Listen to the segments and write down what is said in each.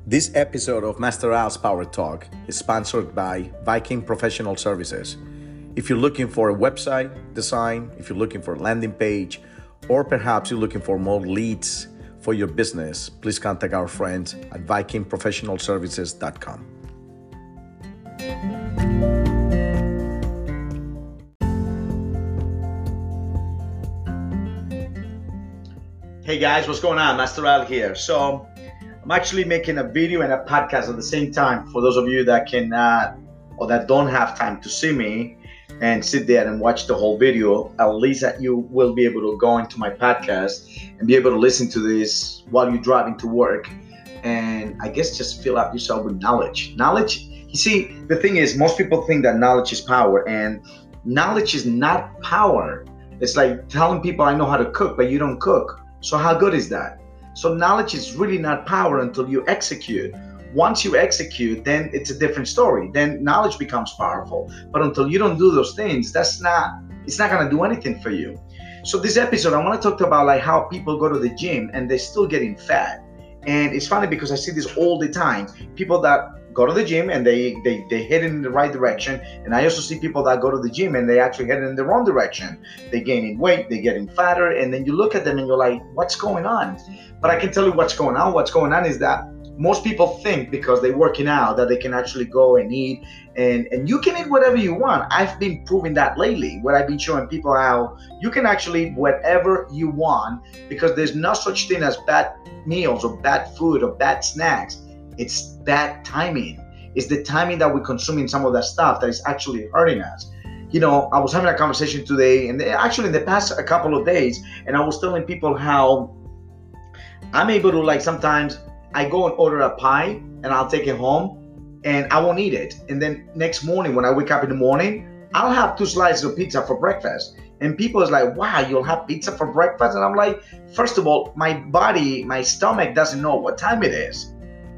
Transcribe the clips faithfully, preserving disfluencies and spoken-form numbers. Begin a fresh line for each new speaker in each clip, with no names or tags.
This episode of Master Al's Power Talk is sponsored by Viking Professional Services. If you're looking for a website design, if you're looking for a landing page, or perhaps you're looking for more leads for your business, please contact our friends at viking professional services dot com. Hey guys, what's going on? Master Al here. So I'm actually making a video and a podcast at the same time for those of you that can uh, or that don't have time to see me and sit there and watch the whole video. At least that you will be able to go into my podcast and be able to listen to this while you're driving to work, and I guess just fill up yourself with knowledge. Knowledge, you see, the thing is, most people think that knowledge is power, and knowledge is not power. It's like telling people I know how to cook, but you don't cook. So how good is that? So knowledge is really not power until you execute. Once you execute, then it's a different story. Then knowledge becomes powerful. But until you don't do those things, that's not, it's not gonna do anything for you. So this episode, I wanna talk about like how people go to the gym and they're still getting fat. And it's funny because I see this all the time. People that go to the gym and they they they head in the right direction, and I also see people that go to the gym and they actually head in the wrong direction. They're gaining weight, they're getting fatter, and then you look at them and you're like, what's going on? But I can tell you what's going on. What's going on is that most people think because they're working out that they can actually go and eat, and and you can eat whatever you want. I've been proving that lately, where I've been showing people how you can actually eat whatever you want, because there's no such thing as bad meals or bad food or bad snacks. It's bad timing. It's the timing that we're consuming some of that stuff that is actually hurting us. You know, I was having a conversation today, and actually in the past a couple of days, and I was telling people how I'm able to, like, sometimes I go and order a pie and I'll take it home and I won't eat it. And then next morning when I wake up in the morning, I'll have two slices of pizza for breakfast. And people is like, wow, you'll have pizza for breakfast? And I'm like, first of all, my body, my stomach doesn't know what time it is.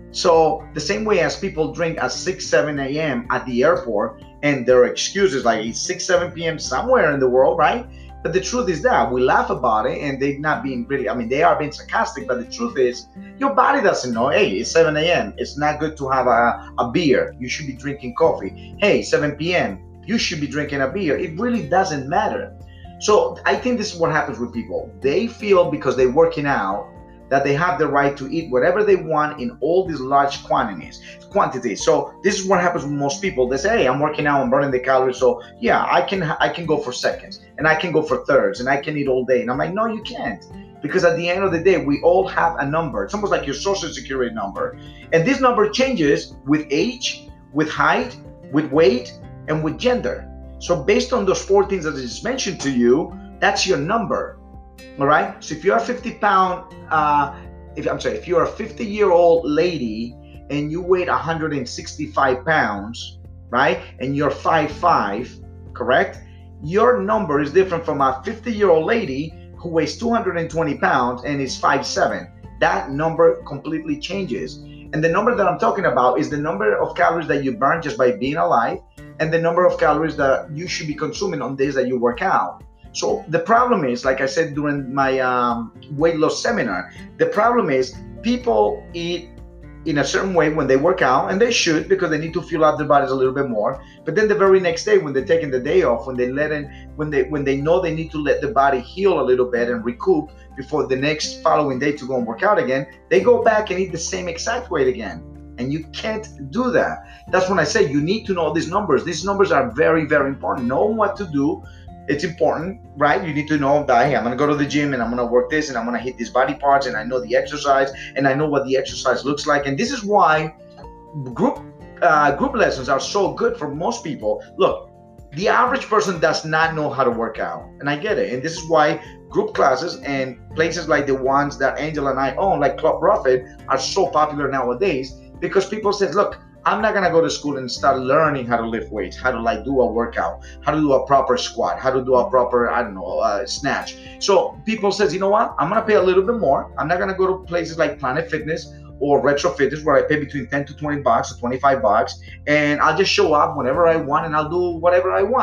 So the same way as people drink at six, seven a.m. at the airport, and their excuse is like it's six, seven p.m. somewhere in the world, right? But the truth is that we laugh about it, and they're not being really, I mean, they are being sarcastic, but the truth is your body doesn't know, hey, it's seven a.m. It's not good to have a, a beer. You should be drinking coffee. Hey, seven p.m. You should be drinking a beer. It really doesn't matter. So I think this is what happens with people. They feel because they're working out that they have the right to eat whatever they want in all these large quantities. Quantities. So this is what happens with most people. They say, hey, I'm working out, I'm burning the calories, so yeah, I can I can go for seconds, and I can go for thirds, and I can eat all day. And I'm like, no, you can't. Because at the end of the day, we all have a number. It's almost like your social security number. And this number changes with age, with height, with weight, and with gender. So based on those four things that I just mentioned to you, that's your number. All right. So if you're a fifty pound, uh, if I'm sorry, if you're a fifty year old lady and you weigh one hundred sixty-five pounds, right, and you're five five, correct? Your number is different from a fifty year old lady who weighs two hundred twenty pounds and is five seven. That number completely changes. And the number that I'm talking about is the number of calories that you burn just by being alive, and the number of calories that you should be consuming on days that you work out. So the problem is, like I said during my um, weight loss seminar, the problem is people eat in a certain way when they work out, and they should, because they need to fill out their bodies a little bit more. But then the very next day, when they're taking the day off, when they let in, when they when they know they need to let the body heal a little bit and recoup before the next following day to go and work out again, they go back and eat the same exact weight again. And you can't do that. That's when I say you need to know these numbers. These numbers are very, very important. Knowing what to do, it's important, right? You need to know that, hey, I'm going to go to the gym and I'm going to work this and I'm going to hit these body parts, and I know the exercise and I know what the exercise looks like. And this is why group uh, group lessons are so good for most people. Look, the average person does not know how to work out, and I get it. And this is why group classes and places like the ones that Angel and I own, like Club Profit, are so popular nowadays, because people say, look, I'm not gonna go to school and start learning how to lift weights, how to like do a workout, how to do a proper squat, how to do a proper, I don't know, uh, snatch. So people says, you know what? I'm gonna pay a little bit more. I'm not gonna go to places like Planet Fitness or Retro Fitness where I pay between ten to twenty bucks or twenty-five bucks, and I'll just show up whenever I want and I'll do whatever I want.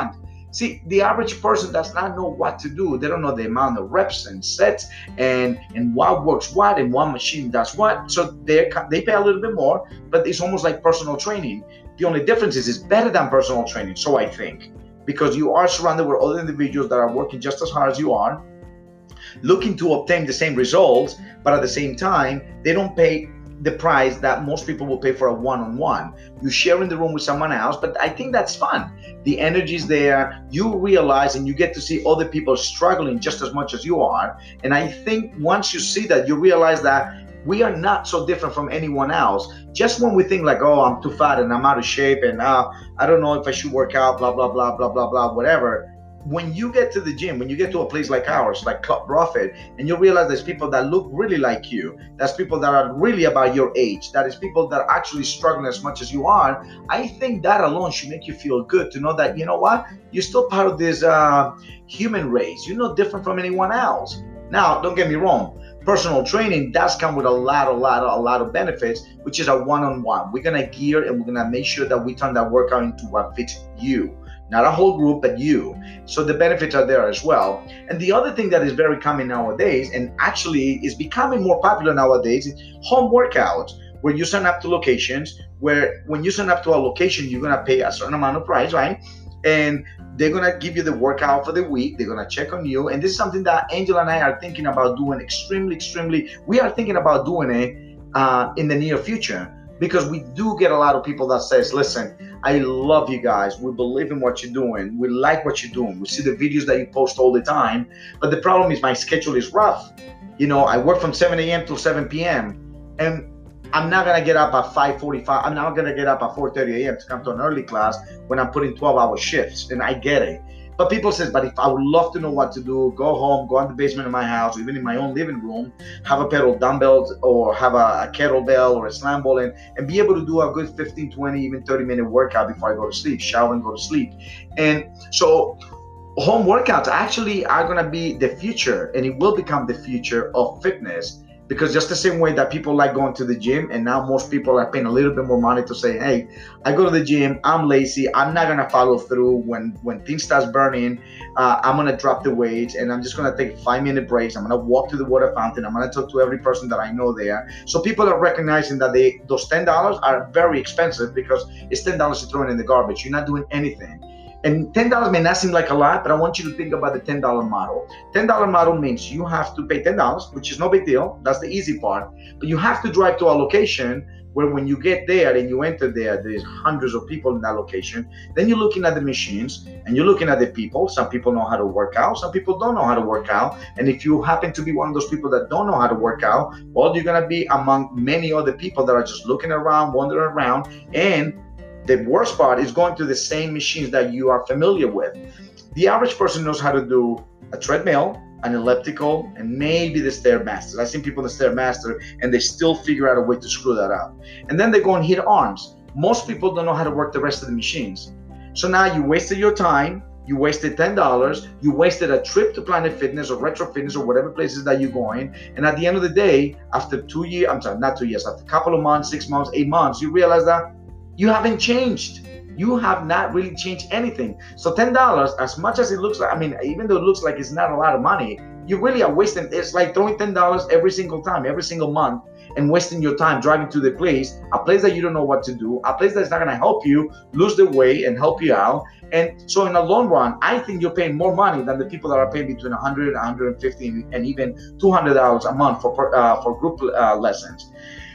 See, the average person does not know what to do. They don't know the amount of reps and sets and and what works what and what machine does what. So they they pay a little bit more, but it's almost like personal training. The only difference is it's better than personal training, so I think, because you are surrounded with other individuals that are working just as hard as you are, looking to obtain the same results, but at the same time, they don't pay the price that most people will pay for a one-on-one. You share in the room with someone else, but I think that's fun. The energy is there. You realize and you get to see other people struggling just as much as you are. And I think once you see that, you realize that we are not so different from anyone else. Just when we think like, oh, I'm too fat and I'm out of shape and uh, I don't know if I should work out, blah, blah, blah, blah, blah, blah, whatever. When you get to the gym, when you get to a place like ours, like Club Profit, and you realize there's people that look really like you, there's people that are really about your age, that is people that are actually struggling as much as you are, I think that alone should make you feel good to know that, you know what, you're still part of this uh, human race. You're no different from anyone else. Now, don't get me wrong. Personal training does come with a lot, a lot, a lot of benefits, which is a one-on-one. We're gonna gear and we're gonna make sure that we turn that workout into what fits you. Not a whole group, but you. So the benefits are there as well. And the other thing that is very common nowadays, and actually is becoming more popular nowadays, is home workouts, where you sign up to locations, where when you sign up to a location, you're gonna pay a certain amount of price, right? And they're gonna give you the workout for the week. They're gonna check on you. And this is something that Angel and I are thinking about doing extremely, extremely, we are thinking about doing it uh, in the near future. Because we do get a lot of people that says, listen, I love you guys. We believe in what you're doing. We like what you're doing. We see the videos that you post all the time. But the problem is my schedule is rough. You know, I work from seven a.m. till seven p.m. And I'm not going to get up at five forty-five. I'm not going to get up at four thirty a.m. to come to an early class when I'm putting twelve hour shifts. And I get it. But people says, but if I would love to know what to do, go home, go in the basement of my house, even in my own living room, have a pair of dumbbells or have a, a kettlebell or a slam ball and, and be able to do a good fifteen, twenty, even thirty minute workout before I go to sleep, shower and go to sleep. And so home workouts actually are going to be the future, and it will become the future of fitness. Because just the same way that people like going to the gym, and now most people are paying a little bit more money to say, hey, I go to the gym, I'm lazy, I'm not gonna follow through when, when things starts burning, uh, I'm gonna drop the weights and I'm just gonna take five minute breaks, I'm gonna walk to the water fountain, I'm gonna talk to every person that I know there. So people are recognizing that they those ten dollars are very expensive because it's ten dollars to throw it in the garbage. You're not doing anything. And ten dollars may not seem like a lot, but I want you to think about the ten dollar model. ten dollar model means you have to pay ten dollars, which is no big deal. That's the easy part. But you have to drive to a location where when you get there and you enter there, there's hundreds of people in that location. Then you're looking at the machines and you're looking at the people. Some people know how to work out. Some people don't know how to work out. And if you happen to be one of those people that don't know how to work out, well, you're going to be among many other people that are just looking around, wandering around, and the worst part is going to the same machines that you are familiar with. The average person knows how to do a treadmill, an elliptical, and maybe the Stairmaster. I've seen people in the Stairmaster and they still figure out a way to screw that up. And then they go and hit arms. Most people don't know how to work the rest of the machines. So now you wasted your time, you wasted ten dollars, you wasted a trip to Planet Fitness or Retro Fitness or whatever places that you're going. And at the end of the day, after two years, I'm sorry, not two years, after a couple of months, six months, eight months, you realize that you haven't changed. You have not really changed anything. So ten dollars, as much as it looks like, I mean, even though it looks like it's not a lot of money, you really are wasting, it's like throwing ten dollars every single time, every single month, and wasting your time driving to the place, a place that you don't know what to do, a place that's not gonna help you lose the weight and help you out. And so in the long run, I think you're paying more money than the people that are paying between one hundred, one hundred fifty, and even two hundred dollars a month for, uh, for group uh, lessons.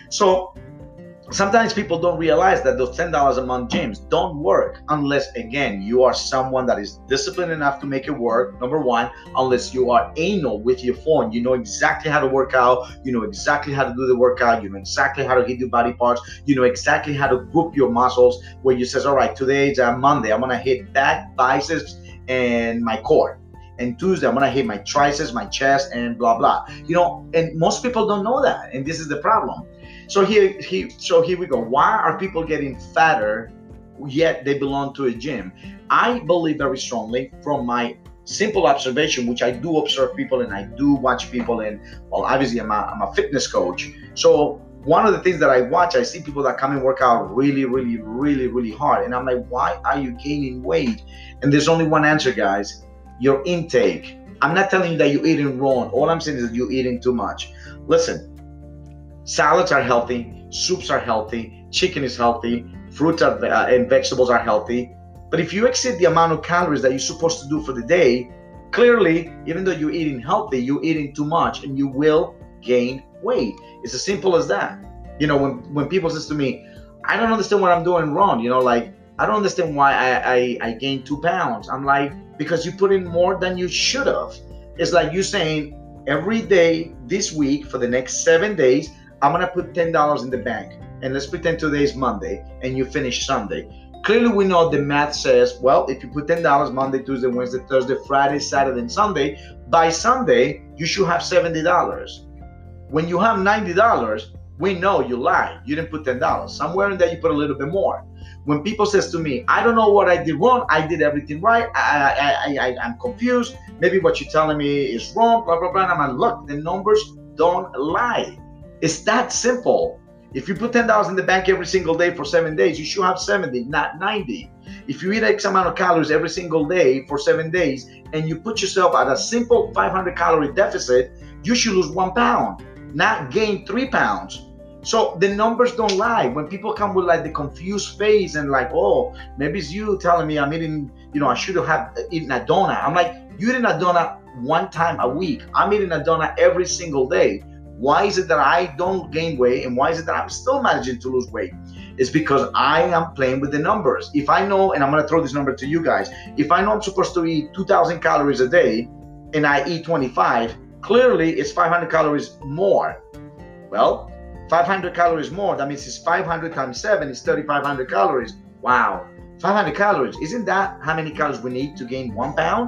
So sometimes people don't realize that those ten dollars a month gyms don't work unless, again, you are someone that is disciplined enough to make it work, number one, unless you are anal with your phone. You know exactly how to work out, you know exactly how to do the workout, you know exactly how to hit your body parts, you know exactly how to group your muscles, where you says, all right, today is a Monday, I'm gonna hit back, biceps, and my core. And Tuesday, I'm gonna hit my triceps, my chest, and blah, blah. You know, and most people don't know that, and this is the problem. So here, he, so here we go. Why are people getting fatter yet they belong to a gym? I believe very strongly from my simple observation, which I do observe people and I do watch people, and well, obviously I'm a, I'm a fitness coach. So one of the things that I watch, I see people that come and work out really, really, really, really hard. And I'm like, why are you gaining weight? And there's only one answer, guys. Your intake. I'm not telling you that you're eating wrong. All I'm saying is that you're eating too much. Listen, salads are healthy. Soups are healthy. Chicken is healthy. Fruits are, uh, and vegetables are healthy. But if you exceed the amount of calories that you're supposed to do for the day, clearly, even though you're eating healthy, you're eating too much and you will gain weight. It's as simple as that. You know, when, when people says to me, I don't understand what I'm doing wrong, you know, like, I don't understand why I, I, I gained two pounds. I'm like, because you put in more than you should have. It's like you saying, every day this week for the next seven days, I'm going to put ten dollars in the bank. And let's pretend today's Monday and you finish Sunday. Clearly, we know the math says, well, if you put ten dollars Monday, Tuesday, Wednesday, Thursday, Friday, Saturday, and Sunday, by Sunday, you should have seventy dollars. When you have ninety dollars, we know you lied. You didn't put ten dollars. Somewhere in there, you put a little bit more. When people says to me, I don't know what I did wrong. I did everything right. I, I, I, I'm confused. Maybe what you're telling me is wrong, blah, blah, blah. And I'm like, look, the numbers don't lie. It's that simple. If you put ten dollars in the bank every single day for seven days, you should have seventy, not ninety. If you eat X amount of calories every single day for seven days, and you put yourself at a simple five hundred calorie deficit, you should lose one pound, not gain three pounds. So the numbers don't lie. When people come with like the confused face and like, oh, maybe it's you telling me I'm eating, you know, I should have eaten a donut. I'm like, you eating a donut one time a week. I'm eating a donut every single day. Why is it that I don't gain weight, and why is it that I'm still managing to lose weight? It's because I am playing with the numbers. If I know, and I'm going to throw this number to you guys, if I know I'm supposed to eat two thousand calories a day and I eat twenty-five, clearly it's five hundred calories more. Well, five hundred calories more, that means it's five hundred times seven is thirty-five hundred calories. Wow, five hundred calories. Isn't that how many calories we need to gain one pound?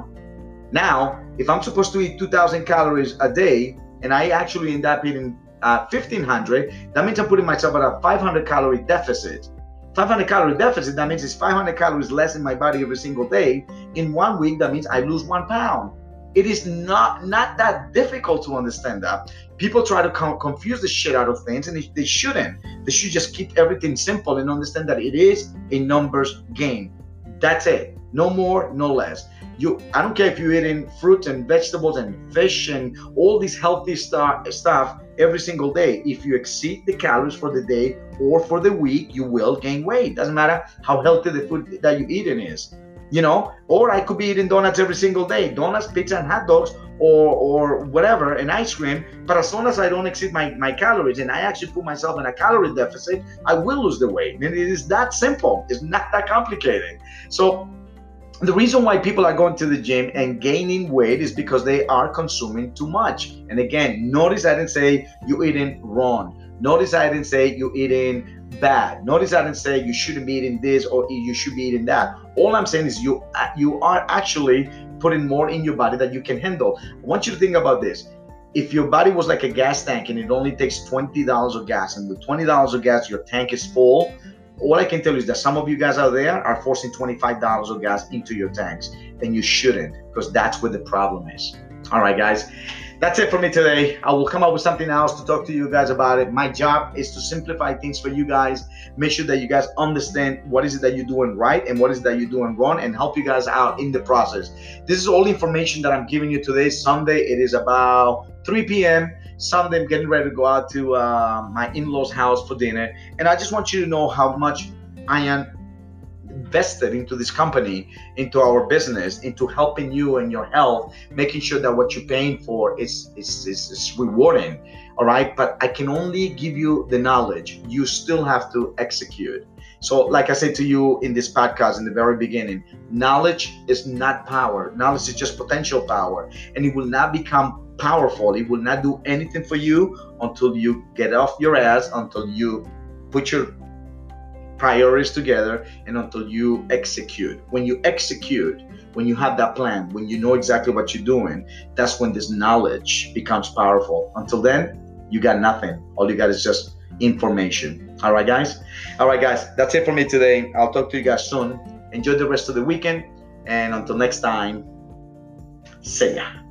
Now, if I'm supposed to eat two thousand calories a day, and I actually end up eating uh, fifteen hundred, that means I'm putting myself at a five hundred calorie deficit. five hundred calorie deficit, that means it's five hundred calories less in my body every single day. In one week, that means I lose one pound. It is not, not that difficult to understand that. People try to com- confuse the shit out of things, and they, they shouldn't. They should just keep everything simple and understand that it is a numbers game. That's it. No more, no less. You, I don't care if you're eating fruits and vegetables and fish and all this healthy stuff, stuff every single day. If you exceed the calories for the day or for the week, you will gain weight. Doesn't matter how healthy the food that you're eating is, you know. Or I could be eating donuts every single day, donuts, pizza, and hot dogs, or or whatever, and ice cream. But as long as I don't exceed my, my calories and I actually put myself in a calorie deficit, I will lose the weight. And it is that simple. It's not that complicated. So the reason why people are going to the gym and gaining weight is because they are consuming too much. And again, notice I didn't say you're eating wrong. Notice I didn't say you're eating bad. Notice I didn't say you shouldn't be eating this or you should be eating that. All I'm saying is you you are actually putting more in your body that you can handle. I want you to think about this. If your body was like a gas tank and it only takes twenty dollars of gas, and with twenty dollars of gas, your tank is full, all I can tell you is that some of you guys out there are forcing twenty-five dollars of gas into your tanks, and you shouldn't, because that's where the problem is. All right, guys, that's it for me today. I will come up with something else to talk to you guys about it. My job is to simplify things for you guys, make sure that you guys understand what is it that you're doing right and what is it that you're doing wrong, and help you guys out in the process. This is all information that I'm giving you today. Sunday, it is about three p.m. Sunday, I'm getting ready to go out to uh, my in-laws' house for dinner. And I just want you to know how much I am invested into this company, into our business, into helping you and your health, making sure that what you're paying for is, is, is, is rewarding. All right. But I can only give you the knowledge. You still have to execute. So like I said to you in this podcast in the very beginning, knowledge is not power. Knowledge is just potential power, and it will not become powerful. It will not do anything for you until you get off your ass, until you put your priorities together, and until you execute. When you execute, when you have that plan, when you know exactly what you're doing, that's when this knowledge becomes powerful. Until then, you got nothing. All you got is just information. All right, guys? All right, guys, that's it for me today. I'll talk to you guys soon. Enjoy the rest of the weekend, and until next time, see ya.